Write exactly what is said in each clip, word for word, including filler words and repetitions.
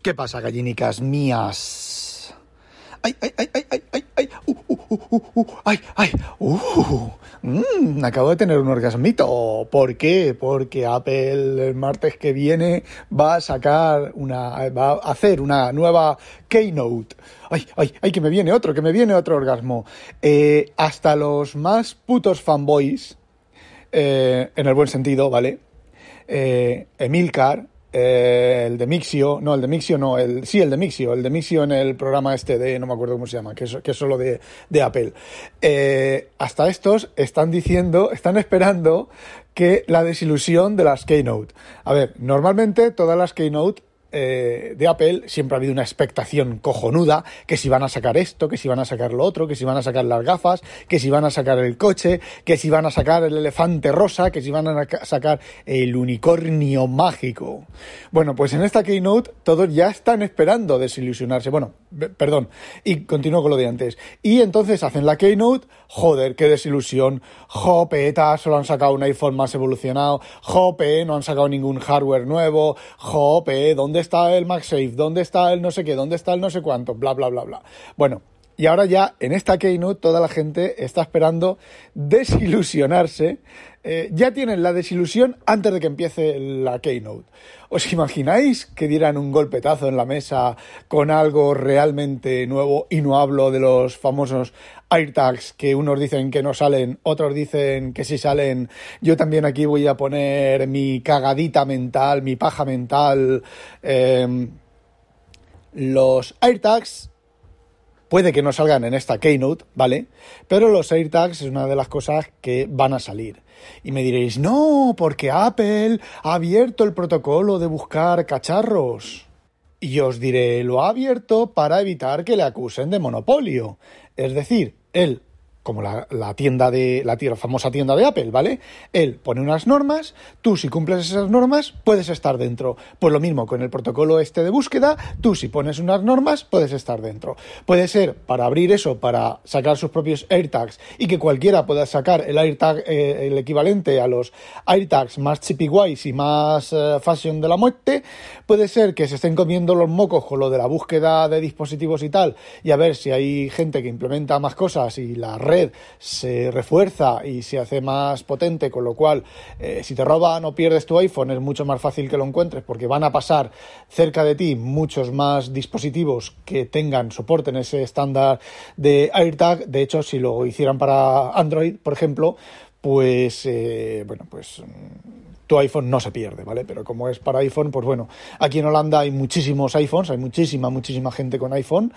¿Qué pasa, gallinicas mías? ¡Ay, ay, ay, ay, ay, ay, ay! ¡Uh, uh, uh, uh, uh! ¡Ay, ay! ¡Uh! Mm, acabo de tener un orgasmito. ¿Por qué? Porque Apple el martes que viene va a sacar una... va a hacer una nueva Keynote. ¡Ay, ay, ay! Que me viene otro, que me viene otro orgasmo. Eh, hasta los más putos fanboys, eh, en el buen sentido, ¿vale? Eh, Emilcar... Eh, el de Mixio, no, el de Mixio no, el, sí, el de Mixio, el de Mixio en el programa este de, no me acuerdo cómo se llama, que es, que es solo de, de Apple. Eh, hasta estos están diciendo, están esperando que la desilusión de las Keynote. A ver, normalmente todas las Keynote eh, de Apple siempre ha habido una expectación cojonuda, que si van a sacar esto, que si van a sacar lo otro, que si van a sacar las gafas, que si van a sacar el coche, que si van a sacar el elefante rosa, que si van a sacar el unicornio mágico. Bueno, pues en esta Keynote todos ya están esperando desilusionarse. Bueno, b- perdón, y continúo con lo de antes. Y entonces hacen la Keynote, joder, qué desilusión, jopeta, solo han sacado un iPhone más evolucionado, jope, no han sacado ningún hardware nuevo, jope, ¿dónde está el MagSafe? ¿Dónde está el no sé qué? ¿Dónde está el no sé cuánto? Bla, bla, bla, bla. Bueno, y ahora ya en esta Keynote toda la gente está esperando desilusionarse. Eh, ya tienen la desilusión antes de que empiece la Keynote. ¿Os imagináis que dieran un golpetazo en la mesa con algo realmente nuevo? Y no hablo de los famosos AirTags que unos dicen que no salen, otros dicen que sí salen. Yo también aquí voy a poner mi cagadita mental, mi paja mental. Eh, los AirTags puede que no salgan en esta Keynote, ¿vale? Pero los AirTags es una de las cosas que van a salir. Y me diréis, no, porque Apple ha abierto el protocolo de buscar cacharros. Y yo os diré, lo ha abierto para evitar que le acusen de monopolio. Es decir, él, como la, la tienda de la, la famosa tienda de Apple, ¿vale? Él pone unas normas, tú si cumples esas normas puedes estar dentro. Pues lo mismo con el protocolo este de búsqueda, tú si pones unas normas puedes estar dentro. Puede ser para abrir eso, para sacar sus propios AirTags y que cualquiera pueda sacar el AirTag, eh, el equivalente a los AirTags más chippy guays y más eh, fashion de la muerte. Puede ser que se estén comiendo los mocos con lo de la búsqueda de dispositivos y tal, y a ver si hay gente que implementa más cosas y la red se refuerza y se hace más potente, con lo cual eh, si te roban o pierdes tu iPhone es mucho más fácil que lo encuentres porque van a pasar cerca de ti muchos más dispositivos que tengan soporte en ese estándar de AirTag. De hecho, si lo hicieran para Android, por ejemplo, pues eh, bueno, pues tu iPhone no se pierde, ¿vale? Pero como es para iPhone, pues bueno, aquí en Holanda hay muchísimos iPhones, hay muchísima, muchísima gente con iPhone.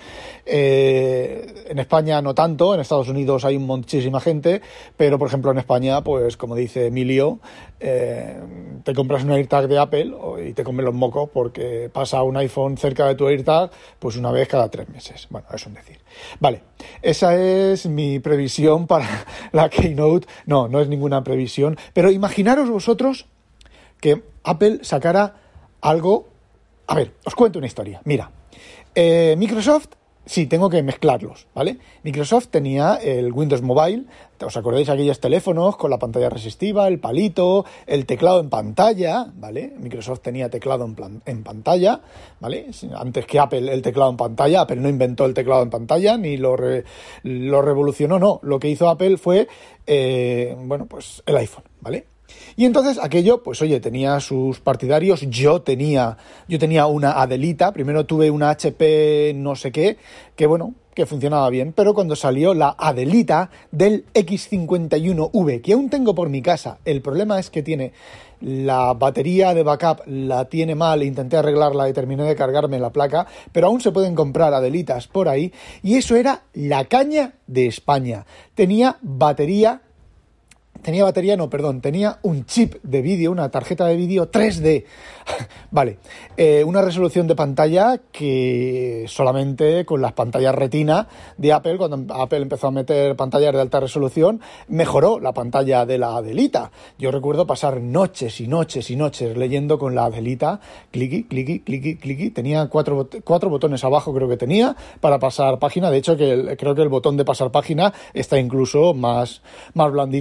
Eh, en España no tanto, en Estados Unidos hay muchísima gente, pero por ejemplo en España, pues como dice Emilio, eh, te compras un AirTag de Apple y te comen los mocos porque pasa un iPhone cerca de tu AirTag pues una vez cada tres meses. Bueno, es un decir. Vale, esa es mi previsión para la Keynote. No, no es ninguna previsión, pero imaginaros vosotros que Apple sacara algo. A ver, os cuento una historia. Mira, eh, Microsoft, sí, tengo que mezclarlos, ¿vale? Microsoft tenía el Windows Mobile. ¿Os acordáis de aquellos teléfonos con la pantalla resistiva, el palito, el teclado en pantalla, ¿vale? Microsoft tenía teclado en, plan, en pantalla, ¿vale? Antes que Apple el teclado en pantalla. Apple no inventó el teclado en pantalla ni lo, re, lo revolucionó, no. Lo que hizo Apple fue, eh, bueno, pues el iPhone, ¿vale? Y entonces aquello, pues oye, tenía sus partidarios. Yo tenía, yo tenía una Adelita. Primero tuve una H P no sé qué, que bueno, que funcionaba bien. Pero cuando salió la Adelita del X cincuenta y uno V, que aún tengo por mi casa, el problema es que tiene la batería de backup, la tiene mal, intenté arreglarla y terminé de cargarme la placa, pero aún se pueden comprar Adelitas por ahí. Y eso era la caña de España. Tenía batería Tenía batería, no, perdón, tenía un chip de vídeo, una tarjeta de vídeo tres D. Vale, eh, una resolución de pantalla que solamente con las pantallas retina de Apple, cuando Apple empezó a meter pantallas de alta resolución, mejoró la pantalla de la Adelita. Yo recuerdo pasar noches y noches y noches leyendo con la Adelita, cliqui, cliqui, cliqui, cliqui. Tenía cuatro, cuatro botones abajo, creo que tenía, para pasar página. De hecho, que el, creo que el botón de pasar página está incluso más, más blandito de las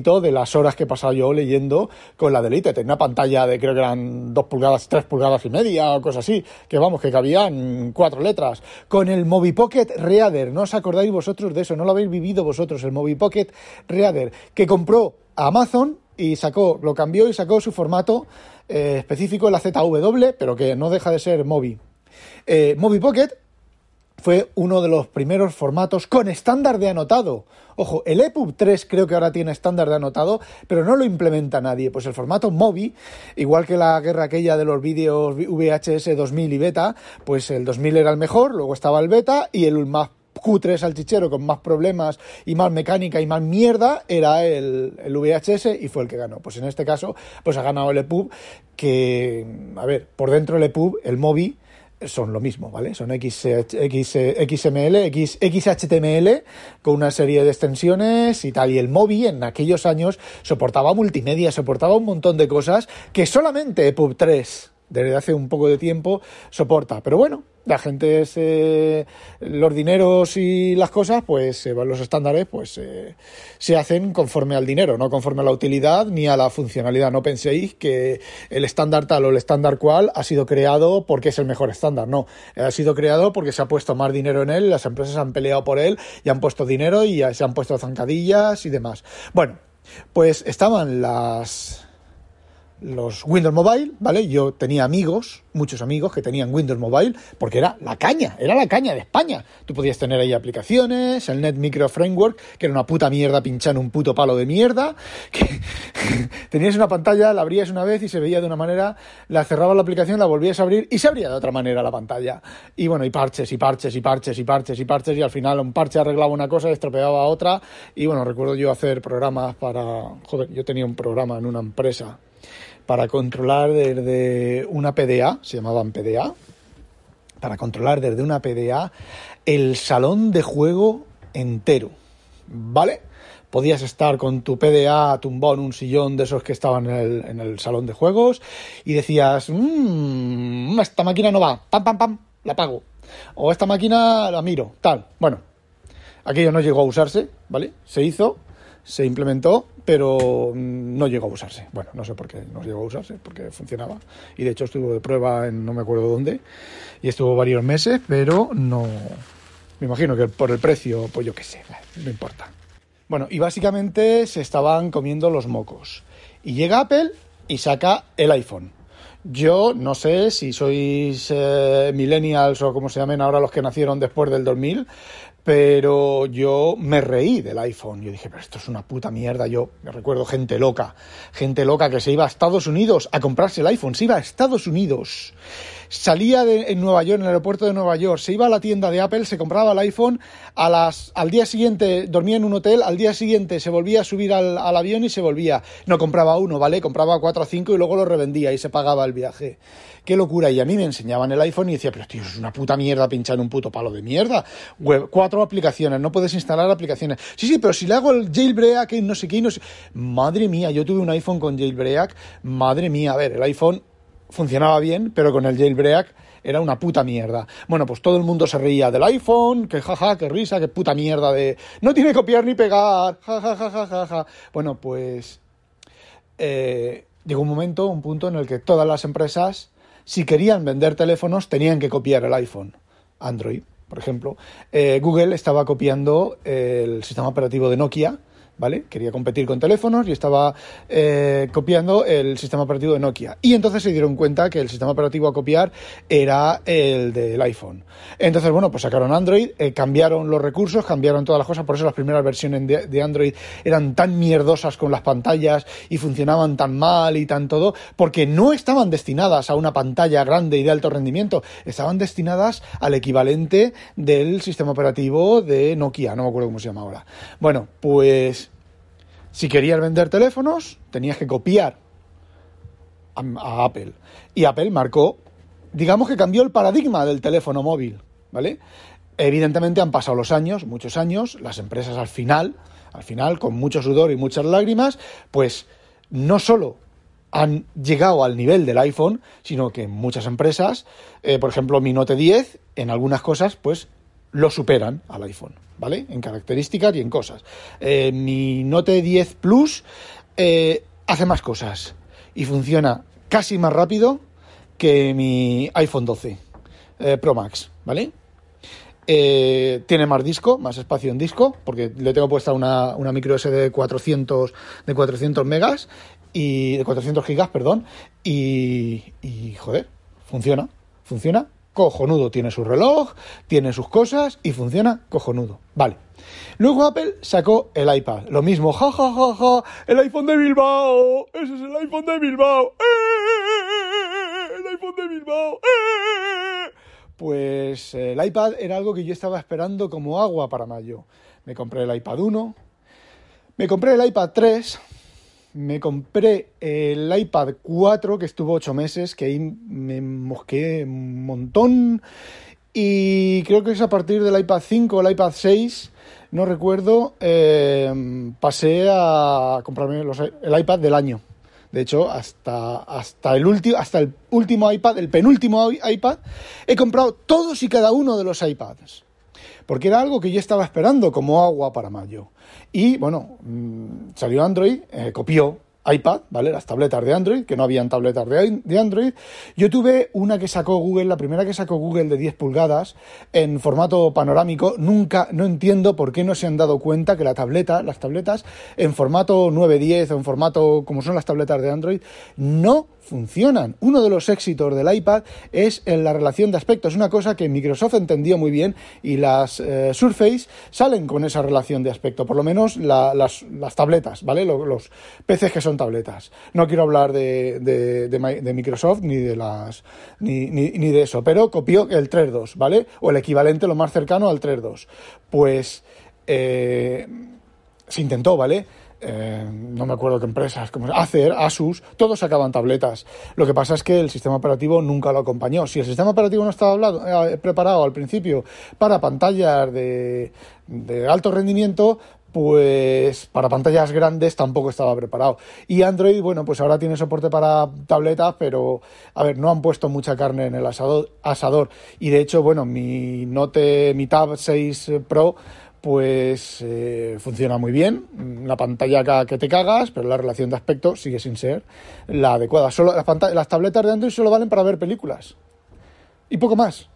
las horas que he pasado yo leyendo con la Elite. Tenía una pantalla de, creo que eran dos pulgadas, tres pulgadas y media o cosas así, que vamos, que cabían cuatro letras. Con el Mobi Pocket Reader, ¿no os acordáis vosotros de eso? ¿No lo habéis vivido vosotros? El Mobi Pocket Reader, que compró Amazon y sacó, lo cambió y sacó su formato eh, específico, la Z W, pero que no deja de ser Mobi. Eh, Mobi Pocket fue uno de los primeros formatos con estándar de anotado. Ojo, el E P U B tres creo que ahora tiene estándar de anotado, pero no lo implementa nadie. Pues el formato Mobi, igual que la guerra aquella de los vídeos V H S dos mil y beta, pues el dos mil era el mejor, luego estaba el beta y el más cutre salchichero con más problemas y más mecánica y más mierda era el, el V H S y fue el que ganó. Pues en este caso, pues ha ganado el E P U B, que, a ver, por dentro del E P U B, el Mobi, son lo mismo, ¿vale? Son X, X, X M L, X, X H T M L con una serie de extensiones y tal. Y el Mobi en aquellos años soportaba multimedia, soportaba un montón de cosas que solamente E P U B tres, desde hace un poco de tiempo, soporta. Pero bueno, la gente, se, los dineros y las cosas, pues eh, los estándares, pues eh, se hacen conforme al dinero, no conforme a la utilidad ni a la funcionalidad. No penséis que el estándar tal o el estándar cual ha sido creado porque es el mejor estándar. No, ha sido creado porque se ha puesto más dinero en él, las empresas han peleado por él y han puesto dinero y se han puesto zancadillas y demás. Bueno, pues estaban las... los Windows Mobile, ¿vale? Yo tenía amigos, muchos amigos que tenían Windows Mobile, porque era la caña, era la caña de España. Tú podías tener ahí aplicaciones, el Net Micro Framework, que era una puta mierda pinchar un puto palo de mierda, que tenías una pantalla, la abrías una vez y se veía de una manera, la cerrabas la aplicación, la volvías a abrir y se abría de otra manera la pantalla. Y bueno, y parches, y parches, y parches, y parches, y parches, y al final un parche arreglaba una cosa y estropeaba otra. Y bueno, recuerdo yo hacer programas para... Joder, yo tenía un programa en una empresa para controlar desde una P D A, se llamaban P D A, para controlar desde una P D A el salón de juego entero, ¿vale? Podías estar con tu P D A tumbado en un sillón de esos que estaban en el, en el salón de juegos y decías, mmm, esta máquina no va, pam, pam, pam, la apago. O esta máquina la miro, tal. Bueno, aquello no llegó a usarse, ¿vale? Se hizo, se implementó, pero no llegó a usarse. Bueno, no sé por qué no llegó a usarse, porque funcionaba. Y de hecho estuvo de prueba en no me acuerdo dónde, y estuvo varios meses, pero no... Me imagino que por el precio, pues yo qué sé, no importa. Bueno, y básicamente se estaban comiendo los mocos. Y llega Apple y saca el iPhone. Yo no sé si sois eh, millennials o como se llamen ahora los que nacieron después del dos mil, pero yo me reí del iPhone. Yo dije, pero esto es una puta mierda. Yo me recuerdo gente loca, gente loca que se iba a Estados Unidos a comprarse el iPhone, se iba a Estados Unidos. Salía de, en Nueva York, en el aeropuerto de Nueva York, se iba a la tienda de Apple, se compraba el iPhone, a las, al día siguiente dormía en un hotel, al día siguiente se volvía a subir al, al avión y se volvía. No compraba uno, ¿vale? Compraba cuatro o cinco y luego lo revendía y se pagaba el viaje. Qué locura. Y a mí me enseñaban el iPhone y decía, pero tío, es una puta mierda pinchar un puto palo de mierda. Web, cuatro aplicaciones, no puedes instalar aplicaciones. Sí, sí, pero si le hago el jailbreak y no sé qué, no sé... Madre mía, yo tuve un iPhone con jailbreak, madre mía, a ver, el iPhone funcionaba bien, pero con el jailbreak era una puta mierda. Bueno, pues todo el mundo se reía del iPhone, que jaja, que risa, que puta mierda de... No tiene copiar ni pegar, jajaja, jajaja. Ja, ja, ja. Bueno, pues... Eh, llegó un momento, un punto en el que todas las empresas, si querían vender teléfonos, tenían que copiar el iPhone. Android, por ejemplo. Eh, Google estaba copiando el sistema operativo de Nokia, ¿vale? Quería competir con teléfonos y estaba eh, copiando el sistema operativo de Nokia. Y entonces se dieron cuenta que el sistema operativo a copiar era el del iPhone. Entonces, bueno, pues sacaron Android, eh, cambiaron los recursos, cambiaron todas las cosas. Por eso las primeras versiones de, de Android eran tan mierdosas con las pantallas y funcionaban tan mal y tan todo, porque no estaban destinadas a una pantalla grande y de alto rendimiento. Estaban destinadas al equivalente del sistema operativo de Nokia. No me acuerdo cómo se llama ahora. Bueno, pues... si querías vender teléfonos, tenías que copiar a, a Apple. Y Apple marcó, digamos que cambió el paradigma del teléfono móvil, ¿vale? Evidentemente han pasado los años, muchos años, las empresas al final, al final, con mucho sudor y muchas lágrimas, pues no solo han llegado al nivel del iPhone, sino que muchas empresas, eh, por ejemplo, mi Note diez, en algunas cosas, pues lo superan al iPhone, ¿vale? En características y en cosas. Eh, mi Note diez Plus eh, hace más cosas y funciona casi más rápido que mi iPhone doce eh, Pro Max, ¿vale? Eh, tiene más disco, más espacio en disco, porque le tengo puesta una, una micro S D de cuatrocientos, de cuatrocientos megas y de cuatrocientos gigas, perdón, y, y joder, funciona, funciona cojonudo, tiene su reloj, tiene sus cosas y funciona cojonudo, vale. Luego Apple sacó el iPad, lo mismo, ja, ja, ja, ja, el iPhone de Bilbao, ese es el iPhone de Bilbao, ¡eh! El iPhone de Bilbao, ¡eh! Pues eh, el iPad era algo que yo estaba esperando como agua para mayo. Me compré el iPad uno, me compré el iPad tres, me compré el iPad cuatro, que estuvo ocho meses, que ahí me mosqué un montón, y creo que es a partir del iPad cinco o el iPad seis, no recuerdo, eh, pasé a comprarme los, el iPad del año. De hecho, hasta, hasta, el ulti, hasta el último iPad, el penúltimo iPad, he comprado todos y cada uno de los iPads. Porque era algo que yo estaba esperando como agua para mayo. Y, bueno, mmm, salió Android, eh, copió iPad, ¿vale? Las tabletas de Android, que no habían tabletas de, de Android. Yo tuve una que sacó Google, la primera que sacó Google de diez pulgadas, en formato panorámico. Nunca, no entiendo por qué no se han dado cuenta que la tableta, las tabletas en formato nueve diez o en formato como son las tabletas de Android, no funcionan. Uno de los éxitos del iPad es en la relación de aspecto. Es una cosa que Microsoft entendió muy bien y las eh, Surface salen con esa relación de aspecto, por lo menos la, las, las tabletas, ¿vale? Los, los P Cs que son tabletas. No quiero hablar de, de, de, de Microsoft ni de las ni, ni, ni de eso, pero copió el tres punto dos, ¿vale? O el equivalente, lo más cercano al tres punto dos. Pues eh, se intentó, ¿vale? Eh, no me acuerdo qué empresas, como Acer, Asus, todos sacaban tabletas. Lo que pasa es que el sistema operativo nunca lo acompañó. Si el sistema operativo no estaba hablado, eh, preparado al principio para pantallas de, de alto rendimiento, pues para pantallas grandes tampoco estaba preparado. Y Android, bueno, pues ahora tiene soporte para tabletas, pero, a ver, no han puesto mucha carne en el asador. asador. Y de hecho, bueno, mi Note, mi Tab seis Pro, pues eh, funciona muy bien, la pantalla que te cagas, pero la relación de aspecto sigue sin ser la adecuada. Solo las, pant- las tabletas de Android solo valen para ver películas y poco más.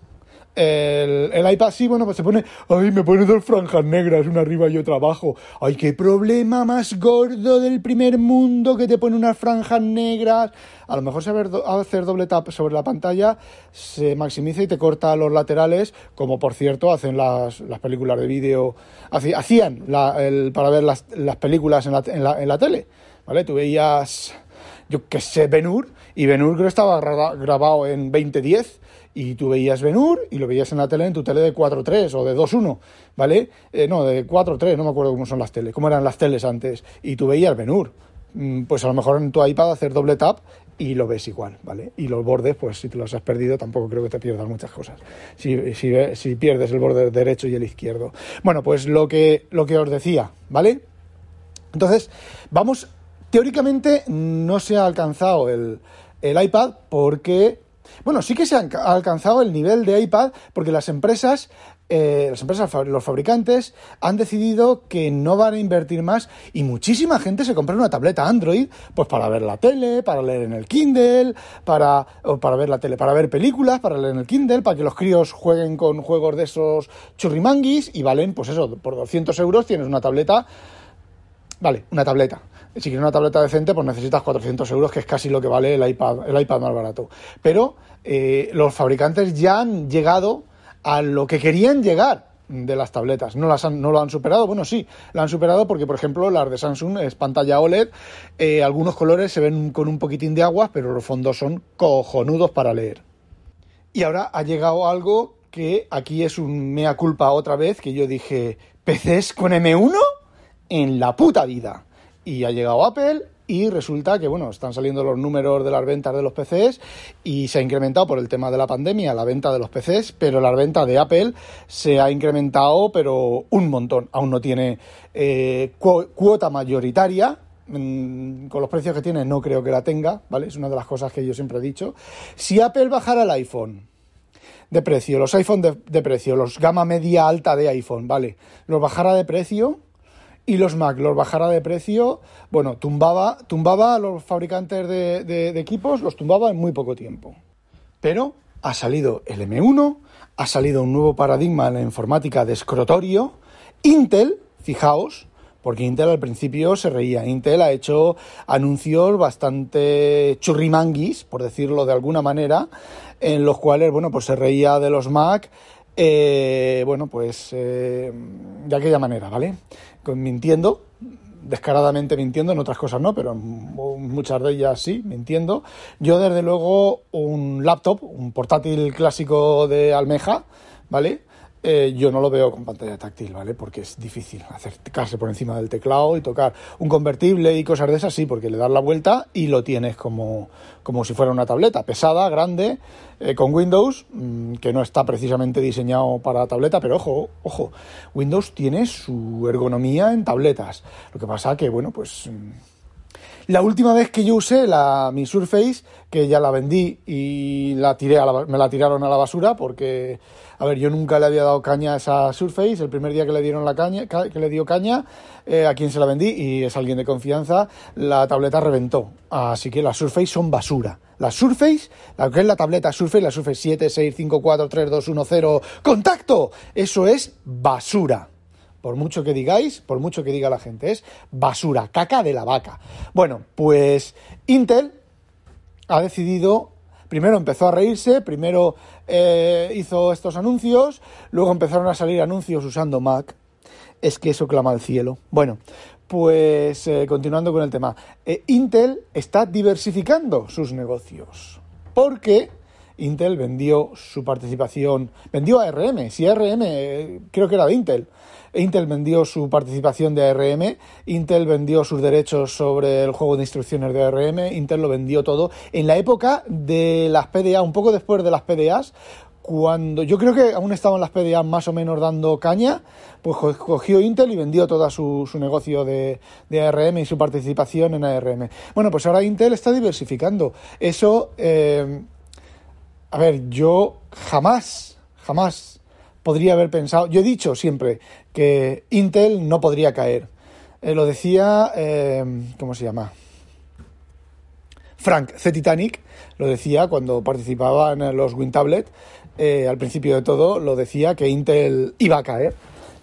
El, el iPad sí, bueno, pues se pone, ay, me pone dos franjas negras, una arriba y otra abajo. Ay, qué problema más gordo del primer mundo que te pone unas franjas negras. A lo mejor saber do- hacer doble tap sobre la pantalla se maximiza y te corta los laterales, como por cierto hacen las, las películas de vídeo, haci- hacían la, el, para ver las, las películas en la, en, la, en la tele, ¿vale? Tú veías, yo qué sé, Ben-Hur, y Ben-Hur creo que estaba gra- grabado en veinte diez, y tú veías Ben-Hur y lo veías en la tele, en tu tele de cuatro tres o de dos uno, ¿vale? Eh, no, de cuatro tres, no me acuerdo cómo son las teles, cómo eran las teles antes, y tú veías Ben-Hur. Mm, pues a lo mejor en tu iPad hacer doble tap y lo ves igual, ¿vale? Y los bordes, pues si te los has perdido, tampoco creo que te pierdas muchas cosas. Si, si, si pierdes el borde derecho y el izquierdo. Bueno, pues lo que, lo que os decía, ¿vale? Entonces, vamos, teóricamente no se ha alcanzado el, el iPad porque, bueno, sí que se ha alcanzado el nivel de iPad porque las empresas, eh, las empresas, los fabricantes han decidido que no van a invertir más y muchísima gente se compra una tableta Android pues para ver la tele, para leer en el Kindle, para, o para ver la tele, para ver películas, para leer en el Kindle, para que los críos jueguen con juegos de esos churrimanguis y valen, pues eso, por doscientos euros tienes una tableta. Vale, una tableta. Si quieres una tableta decente, pues necesitas cuatrocientos euros, que es casi lo que vale el iPad, el iPad más barato. Pero eh, los fabricantes ya han llegado a lo que querían llegar de las tabletas. No las han, no lo han superado. Bueno, sí, la han superado porque, por ejemplo, las de Samsung es pantalla O L E D. Eh, algunos colores se ven con un poquitín de agua, pero los fondos son cojonudos para leer. Y ahora ha llegado algo que aquí es un mea culpa otra vez, que yo dije, ¿P Cs con M uno? En la puta vida. Y ha llegado Apple y resulta que, bueno, están saliendo los números de las ventas de los P Cs y se ha incrementado por el tema de la pandemia la venta de los P Cs, pero la venta de Apple se ha incrementado, pero un montón. Aún no tiene eh, cu- cuota mayoritaria. Mm, con los precios que tiene no creo que la tenga, ¿vale? Es una de las cosas que yo siempre he dicho. Si Apple bajara el iPhone de precio, los iPhone de, de precio, los gama media alta de iPhone, ¿vale? Los bajara de precio y los Mac los bajara de precio, bueno, tumbaba, tumbaba a los fabricantes de, de, de equipos, los tumbaba en muy poco tiempo. Pero ha salido el eme uno, ha salido un nuevo paradigma en la informática de escritorio. Intel, fijaos, porque Intel al principio se reía. Intel ha hecho anuncios bastante churrimanguis, por decirlo de alguna manera, en los cuales, bueno, pues se reía de los Mac, eh, bueno, pues eh, de aquella manera, ¿vale? Mintiendo, descaradamente mintiendo, en otras cosas no, pero en muchas de ellas sí, mintiendo. Yo, desde luego, un laptop, un portátil clásico de almeja, ¿vale?, Eh, yo no lo veo con pantalla táctil, ¿vale? Porque es difícil acercarse por encima del teclado y tocar. Un convertible y cosas de esas sí, porque le das la vuelta y lo tienes como, como si fuera una tableta pesada, grande, eh, con Windows, mmm, que no está precisamente diseñado para tableta, pero ojo, ojo, Windows tiene su ergonomía en tabletas. Lo que pasa que, bueno, pues... Mmm, la última vez que yo usé la, mi Surface, que ya la vendí y la tiré a la, me la tiraron a la basura porque, a ver, yo nunca le había dado caña a esa Surface. El primer día que le dieron la caña, que le dio caña, eh, a quien se la vendí, y es alguien de confianza, la tableta reventó. Así que las Surface son basura. La Surface, la que es la tableta Surface, la Surface siete, seis, cinco, cuatro, tres, dos, uno, cero, ¡contacto! Eso es basura. Por mucho que digáis, por mucho que diga la gente, es basura, caca de la vaca. Bueno, pues Intel ha decidido, primero empezó a reírse, primero eh, hizo estos anuncios, luego empezaron a salir anuncios usando Mac. Es que eso clama al cielo. Bueno, pues eh, continuando con el tema, eh, Intel está diversificando sus negocios, porque Intel vendió su participación, vendió a A R M, si A R M eh, creo que era de Intel. Intel vendió su participación de A R M, Intel vendió sus derechos sobre el juego de instrucciones de A R M, Intel lo vendió todo en la época de las P D A, un poco después de las P D As, cuando yo creo que aún estaban las P D A más o menos dando caña, pues cogió Intel y vendió todo su, su negocio de, de A R M y su participación en A R M. Bueno, pues ahora Intel está diversificando. Eso, eh, a ver, yo jamás, jamás podría haber pensado, yo he dicho siempre que Intel no podría caer. Eh, lo decía, eh, ¿cómo se llama? Frank Z Titanic, lo decía cuando participaba en los WinTablet, eh, al principio de todo, lo decía que Intel iba a caer.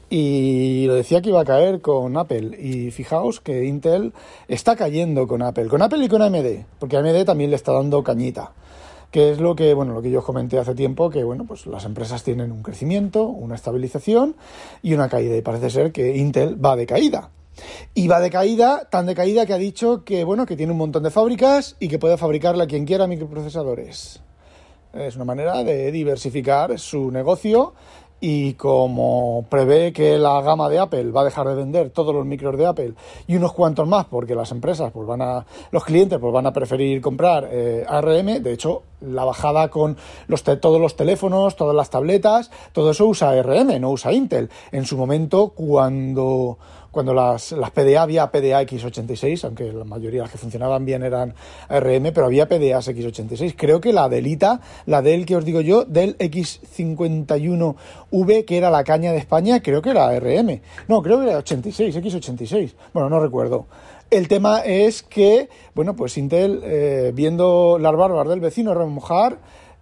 Y lo decía que iba a caer con Apple. Y fijaos que Intel está cayendo con Apple, con Apple y con A M D, porque A M D también le está dando cañita. Que es lo que, bueno, lo que yo os comenté hace tiempo, que bueno, pues las empresas tienen un crecimiento, una estabilización y una caída, y parece ser que Intel va de caída. Y va de caída, tan de caída que ha dicho que, bueno, que tiene un montón de fábricas y que puede fabricarle a quien quiera microprocesadores. Es una manera de diversificar su negocio. Y como prevé que la gama de Apple va a dejar de vender todos los micros de Apple y unos cuantos más, porque las empresas, pues van a, los clientes, pues van a preferir comprar eh, A R M. De hecho, la bajada con los te- todos los teléfonos, todas las tabletas, todo eso usa A R M, no usa Intel. En su momento, cuando cuando las, las P D A, había P D A equis ochenta y seis, aunque la mayoría de las que funcionaban bien eran A R M, pero había P D A equis ochenta y seis. Creo que la Delita, la del que os digo yo, del equis cincuenta y uno ve, que era la caña de España, creo que era A R M. No, creo que era ochenta y seis, equis ochenta y seis. Bueno, no recuerdo. El tema es que, bueno, pues Intel, eh, viendo las barbas del vecino remojar,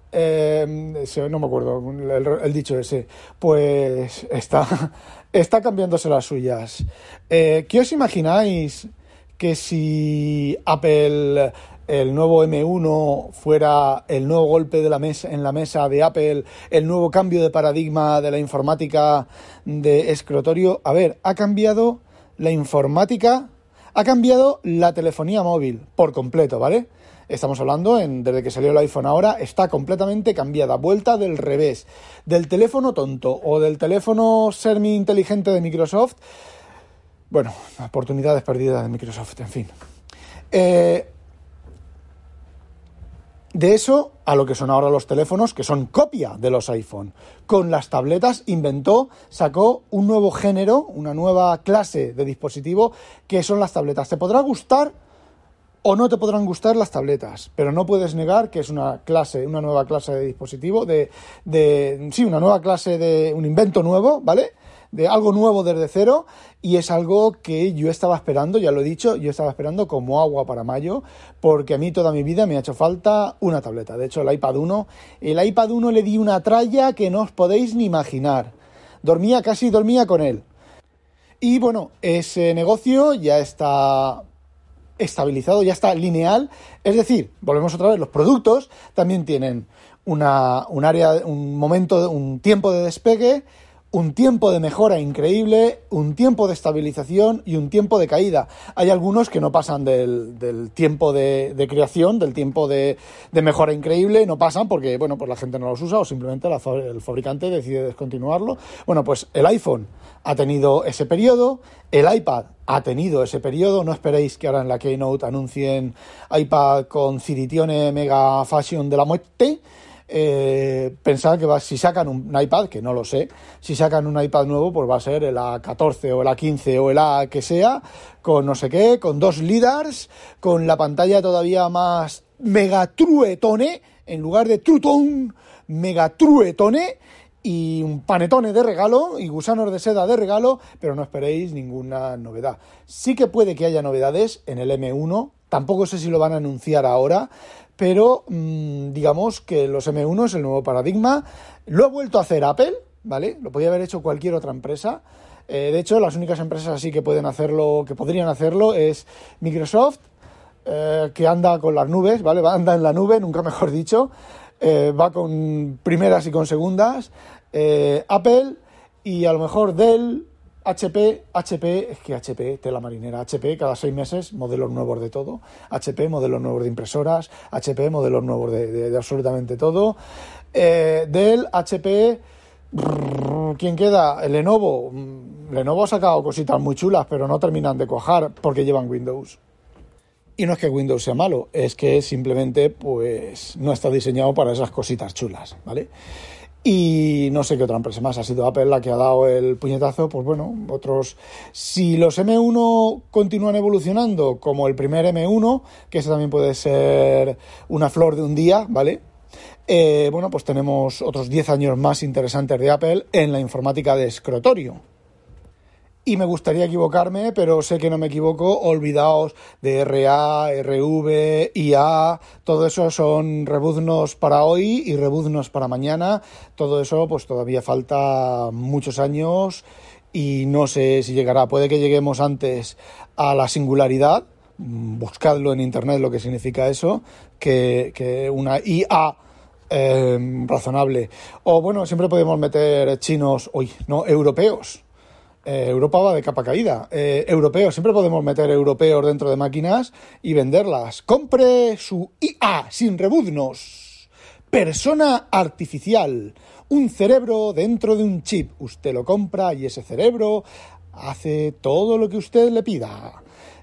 eh, no me acuerdo el, el dicho ese, pues está, está cambiándose las suyas. Eh, ¿Qué os imagináis que si Apple, el nuevo eme uno, fuera el nuevo golpe de la mesa, en la mesa de Apple, el nuevo cambio de paradigma de la informática de escritorio? A ver, ha cambiado la informática, ha cambiado la telefonía móvil por completo, ¿vale? Estamos hablando, en, desde que salió el iPhone ahora, está completamente cambiada, vuelta del revés, del teléfono tonto o del teléfono semi-inteligente de Microsoft. Bueno, oportunidades perdidas de Microsoft, en fin. Eh, de eso a lo que son ahora los teléfonos, que son copia de los iPhone. Con las tabletas inventó, sacó un nuevo género, una nueva clase de dispositivo, que son las tabletas. Te podrá gustar o no te podrán gustar las tabletas, pero no puedes negar que es una clase, una nueva clase de dispositivo, de, de sí, una nueva clase de un invento nuevo, ¿vale? de algo nuevo desde cero, y es algo que yo estaba esperando, ya lo he dicho, yo estaba esperando como agua para mayo, porque a mí toda mi vida me ha hecho falta una tableta. De hecho, el iPad uno, el iPad uno le di una tralla que no os podéis ni imaginar. Dormía, casi dormía con él. Y bueno, ese negocio ya está estabilizado, ya está lineal, es decir, volvemos otra vez, los productos también tienen una, un área, un momento, un tiempo de despegue, un tiempo de mejora increíble, un tiempo de estabilización y un tiempo de caída. Hay algunos que no pasan del, del tiempo de, de creación, del tiempo de, de mejora increíble, no pasan porque, bueno, pues la gente no los usa o simplemente la, el fabricante decide descontinuarlo. Bueno, pues el iPhone ha tenido ese periodo, el iPad ha tenido ese periodo, no esperéis que ahora en la Keynote anuncien iPad con Ciritione Mega Fashion de la muerte. Eh, pensad que va, si sacan un iPad, que no lo sé, si sacan un iPad nuevo, pues va a ser el A catorce o el A quince o el A que sea, con no sé qué, con dos lidars, con la pantalla todavía más megatruetone, en lugar de trutón, megatruetone, y un panetone de regalo y gusanos de seda de regalo, pero no esperéis ninguna novedad. Sí que puede que haya novedades en el eme uno, tampoco sé si lo van a anunciar ahora, pero mmm, digamos que los eme uno es el nuevo paradigma. Lo ha vuelto a hacer Apple, ¿vale? Lo podía haber hecho cualquier otra empresa. Eh, de hecho, las únicas empresas así que pueden hacerlo, que podrían hacerlo, es Microsoft, eh, que anda con las nubes, ¿vale? Anda en la nube, nunca mejor dicho. Eh, va con primeras y con segundas. Eh, Apple y a lo mejor Dell, H P, H P, es que H P, tela marinera, H P cada seis meses, modelos nuevos de todo, H P, modelos nuevos de impresoras, H P, modelos nuevos de, de, de absolutamente todo, eh, Dell, H P, brrr, ¿quién queda? Lenovo, Lenovo ha sacado cositas muy chulas, pero no terminan de cuajar porque llevan Windows. Y no es que Windows sea malo, es que simplemente pues no está diseñado para esas cositas chulas, ¿vale? Y no sé qué otra empresa más, ha sido Apple la que ha dado el puñetazo, pues bueno, otros... Si los eme uno continúan evolucionando como el primer eme uno, que eso también puede ser una flor de un día, ¿vale? Eh, bueno, pues tenemos otros diez años más interesantes de Apple en la informática de escritorio. Y me gustaría equivocarme, pero sé que no me equivoco. Olvidaos de erre a, erre ve, i a, todo eso son rebuznos para hoy y rebuznos para mañana. Todo eso pues todavía falta muchos años y no sé si llegará. Puede que lleguemos antes a la singularidad, buscadlo en internet lo que significa eso, que, que una i a eh, razonable. O bueno, siempre podemos meter chinos, uy, no, europeos. Eh, Europa va de capa caída. Eh, europeos, siempre podemos meter europeos dentro de máquinas y venderlas. Compre su i a sin rebuznos. Persona artificial. Un cerebro dentro de un chip. Usted lo compra y ese cerebro hace todo lo que usted le pida.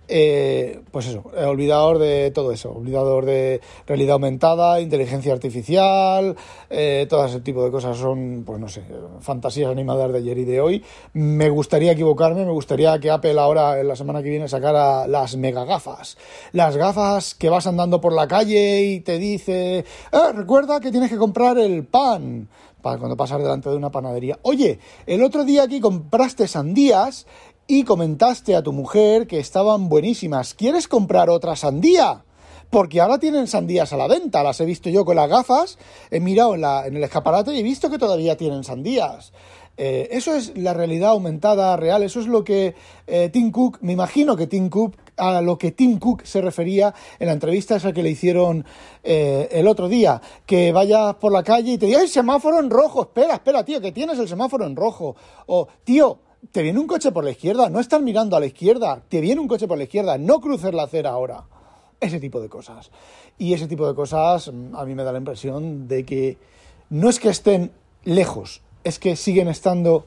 Eh, pues eso, eh, olvidador de todo eso, olvidador de realidad aumentada, inteligencia artificial, eh, todo ese tipo de cosas son, pues no sé, fantasías animadas de ayer y de hoy. Me gustaría equivocarme, me gustaría que Apple ahora, en la semana que viene, sacara las mega gafas, las gafas que vas andando por la calle y te dice, eh, recuerda que tienes que comprar el pan, para cuando pasas delante de una panadería. Oye, el otro día aquí compraste sandías y comentaste a tu mujer que estaban buenísimas. ¿Quieres comprar otra sandía? Porque ahora tienen sandías a la venta. Las he visto yo con las gafas, he mirado en, la, en el escaparate y he visto que todavía tienen sandías. Eh, eso es la realidad aumentada real. Eso es lo que eh, Tim Cook, me imagino que Tim Cook, a lo que Tim Cook se refería en la entrevista esa que le hicieron eh, el otro día, que vayas por la calle y te diga, ¡ay, semáforo en rojo! Espera, espera, tío, que tienes el semáforo en rojo. O, tío, te viene un coche por la izquierda, no estás mirando a la izquierda, te viene un coche por la izquierda, no cruces la acera ahora. Ese tipo de cosas. Y ese tipo de cosas a mí me da la impresión de que no es que estén lejos, es que siguen estando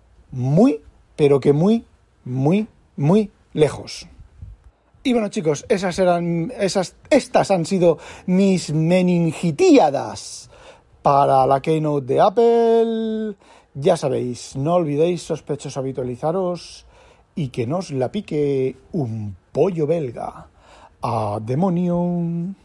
muy, pero que muy, muy, muy lejos. Y bueno, chicos, esas eran, esas, estas han sido mis meningitíadas para la Keynote de Apple. Ya sabéis, no olvidéis, sospechosos, habitualizaros y que no os la pique un pollo belga. ¡A demonio!